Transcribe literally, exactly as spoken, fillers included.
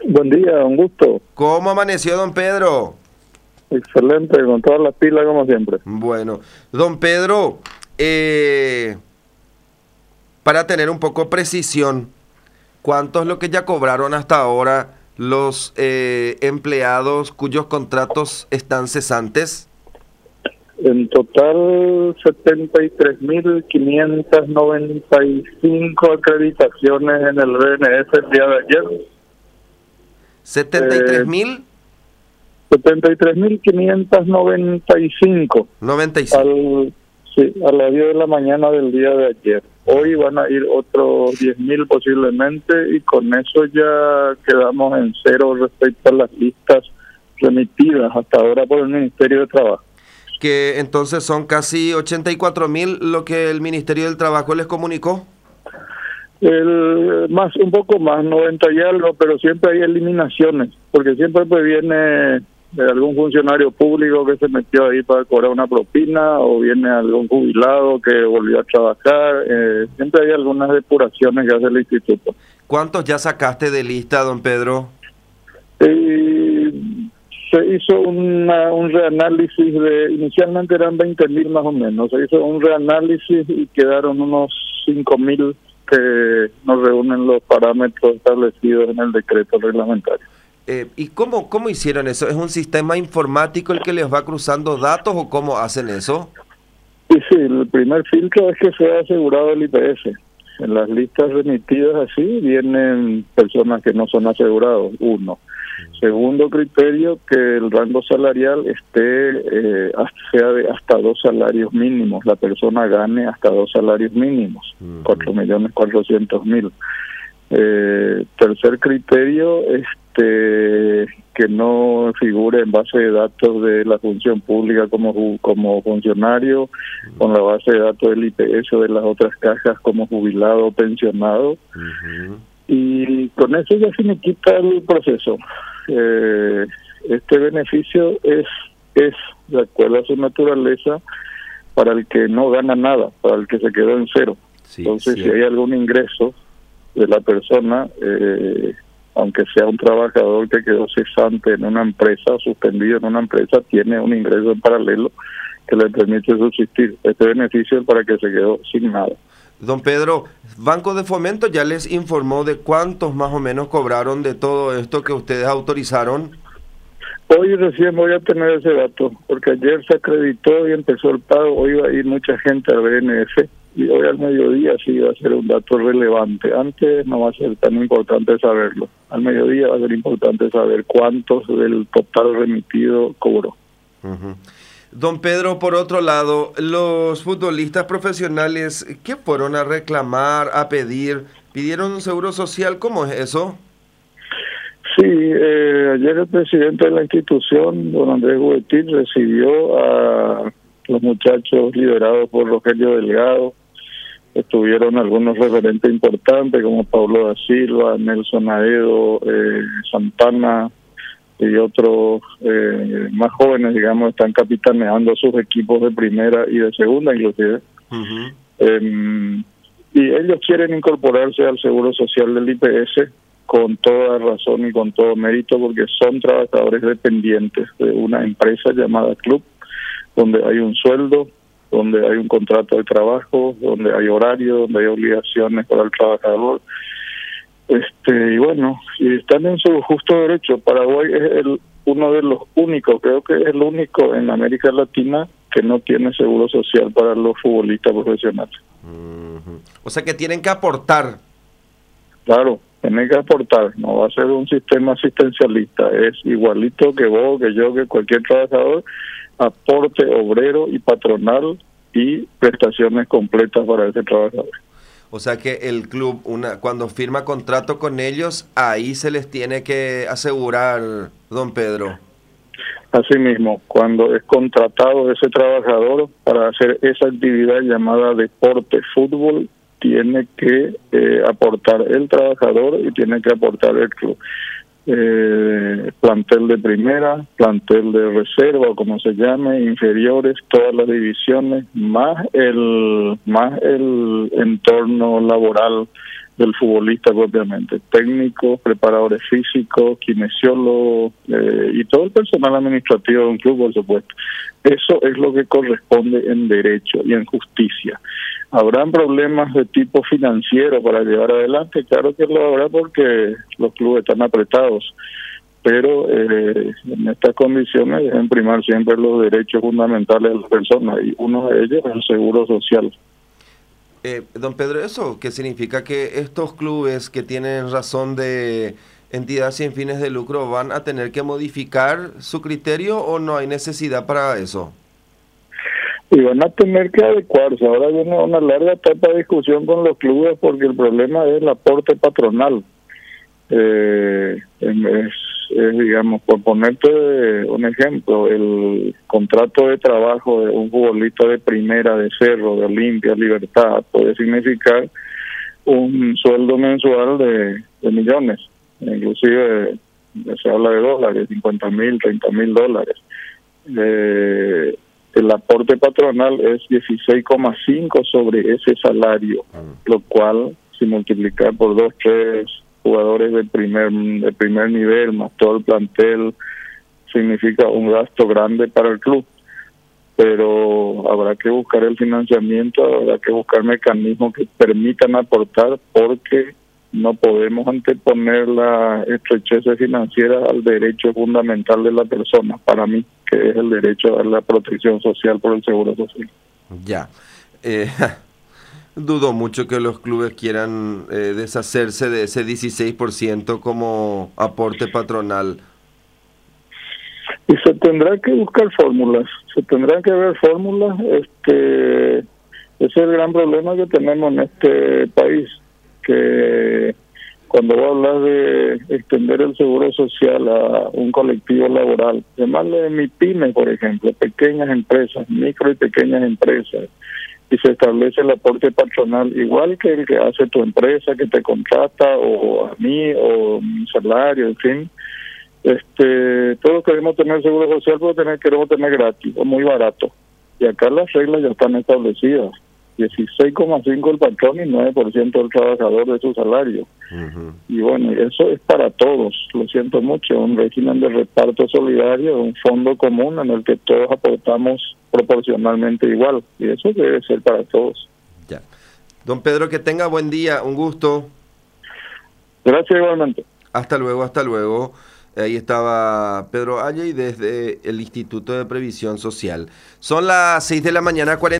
Buen día, un gusto. ¿Cómo amaneció, don Pedro? Excelente, con todas las pilas como siempre. Bueno, don Pedro, eh, para tener un poco precisión, ¿cuánto es lo que ya cobraron hasta ahora los eh, empleados cuyos contratos están cesantes? En total, setenta y tres mil quinientas noventa y cinco acreditaciones en el B N S el día de ayer. ¿setenta y tres mil? setenta y tres mil quinientas noventa y cinco. noventa y cinco. Al, sí, a las diez de la mañana del día de ayer. Hoy van a ir otros diez mil posiblemente y con eso ya quedamos en cero respecto a las listas remitidas hasta ahora por el Ministerio de Trabajo. Que entonces son casi ochenta y cuatro mil lo que el Ministerio del Trabajo les comunicó. El, más un poco más, noventa y algo, pero siempre hay eliminaciones, porque siempre pues viene algún funcionario público que se metió ahí para cobrar una propina, o viene algún jubilado que volvió a trabajar, eh, siempre hay algunas depuraciones que hace el instituto. ¿Cuántos ya sacaste de lista, don Pedro? Y se hizo una, un reanálisis de, inicialmente eran veinte mil más o menos, se hizo un reanálisis y quedaron unos cinco mil que no reúnen los parámetros establecidos en el decreto reglamentario. Eh, ¿Y cómo, cómo hicieron eso? ¿Es un sistema informático el que les va cruzando datos o cómo hacen eso? Y sí, el primer filtro es que sea asegurado el I P S. En las listas remitidas así vienen personas que no son asegurados, uno. Segundo criterio, que el rango salarial esté eh, sea de hasta dos salarios mínimos, la persona gane hasta dos salarios mínimos, uh-huh. cuatro millones cuatrocientos mil. Eh, tercer criterio, este que no figure en base de datos de la función pública como como funcionario, uh-huh. con la base de datos del I P S o de las otras cajas como jubilado o pensionado. Uh-huh. Y con eso ya se me quita el proceso. Eh, este beneficio es, es, de acuerdo a su naturaleza, para el que no gana nada, para el que se quedó en cero. Sí, Entonces, sí. si hay algún ingreso de la persona, eh, aunque sea un trabajador que quedó cesante en una empresa, suspendido en una empresa, tiene un ingreso en paralelo que le permite subsistir. Este beneficio es para el que se quedó sin nada. Don Pedro, Banco de Fomento ya les informó de cuántos más o menos cobraron de todo esto que ustedes autorizaron. Hoy recién voy a tener ese dato, porque ayer se acreditó y empezó el pago, hoy va a ir mucha gente al B N F y hoy al mediodía sí va a ser un dato relevante. Antes no va a ser tan importante saberlo, al mediodía va a ser importante saber cuántos del total remitido cobró. Uh-huh. Don Pedro, por otro lado, los futbolistas profesionales, ¿qué fueron a reclamar, a pedir? ¿Pidieron un seguro social? ¿Cómo es eso? Sí, eh, ayer el presidente de la institución, don Andrés Huetil, recibió a los muchachos liderados por Rogelio Delgado. Estuvieron algunos referentes importantes como Paulo da Silva, Nelson Aedo, eh, Santana, y otros eh, más jóvenes, digamos, están capitaneando sus equipos de primera y de segunda inclusive. Uh-huh. Eh, y ellos quieren incorporarse al Seguro Social del I P S con toda razón y con todo mérito, porque son trabajadores dependientes de una empresa llamada Club, donde hay un sueldo, donde hay un contrato de trabajo, donde hay horario, donde hay obligaciones para el trabajador. Este y bueno, y están en su justo derecho. Paraguay es el uno de los únicos, creo que es el único en América Latina que no tiene seguro social para los futbolistas profesionales. Uh-huh. O sea que tienen que aportar. Claro, tienen que aportar, no va a ser un sistema asistencialista, es igualito que vos, que yo, que cualquier trabajador, aporte obrero y patronal y prestaciones completas para ese trabajador. O sea que el club, una cuando firma contrato con ellos, ahí se les tiene que asegurar, don Pedro. Asimismo, cuando es contratado ese trabajador para hacer esa actividad llamada deporte, fútbol, tiene que eh, aportar el trabajador y tiene que aportar el club. Eh, plantel de primera, plantel de reserva, o como se llame, inferiores, todas las divisiones, más el más el entorno laboral del futbolista propiamente, técnicos, preparadores físicos, kinesiólogos eh, y todo el personal administrativo de un club, por supuesto. Eso es lo que corresponde en derecho y en justicia. ¿Habrán problemas de tipo financiero para llevar adelante? Claro que lo habrá porque los clubes están apretados, pero eh, en estas condiciones deben primar siempre los derechos fundamentales de las personas y uno de ellos es el seguro social. Eh, don Pedro, ¿eso qué significa? ¿Que estos clubes que tienen razón de entidad sin fines de lucro van a tener que modificar su criterio o no hay necesidad para eso? Y van a tener que adecuarse. Ahora viene una larga etapa de discusión con los clubes porque el problema es el aporte patronal. Eh, es, es, digamos, por ponerte un ejemplo, el contrato de trabajo de un futbolista de primera, de Cerro, de Olimpia, Libertad, puede significar un sueldo mensual de, de millones, inclusive se habla de dólares, cincuenta mil, treinta mil dólares. Eh, el aporte patronal es dieciséis coma cinco sobre ese salario, lo cual, si multiplicar por dos, tres jugadores de primer de primer nivel, más todo el plantel, significa un gasto grande para el club. Pero habrá que buscar el financiamiento, habrá que buscar mecanismos que permitan aportar, porque no podemos anteponer la estrechez financiera al derecho fundamental de la persona, para mí, que es el derecho a la protección social por el seguro social. Ya. Eh, dudo mucho que los clubes quieran eh, deshacerse de ese dieciséis por ciento como aporte patronal. Y se tendrá que buscar fórmulas, se tendrán que ver fórmulas. Este, ese es el gran problema que tenemos en este país, que cuando vos hablas de extender el seguro social a un colectivo laboral, llamarle MIPYME, por ejemplo, pequeñas empresas, micro y pequeñas empresas, y se establece el aporte patronal igual que el que hace tu empresa que te contrata, o a mí, o mi salario, en fin. Este, todos queremos tener seguro social, pero tener, queremos tener gratis o muy barato. Y acá las reglas ya están establecidas. dieciséis coma cinco el patrón y nueve por ciento el trabajador de su salario. Uh-huh. Y bueno, eso es para todos, lo siento mucho, un régimen de reparto solidario, un fondo común en el que todos aportamos proporcionalmente igual, y eso debe ser para todos. Ya. Don Pedro, que tenga buen día, un gusto. Gracias igualmente. Hasta luego, hasta luego. Ahí estaba Pedro Ayey desde el Instituto de Previsión Social. Son las seis de la mañana, cuarenta.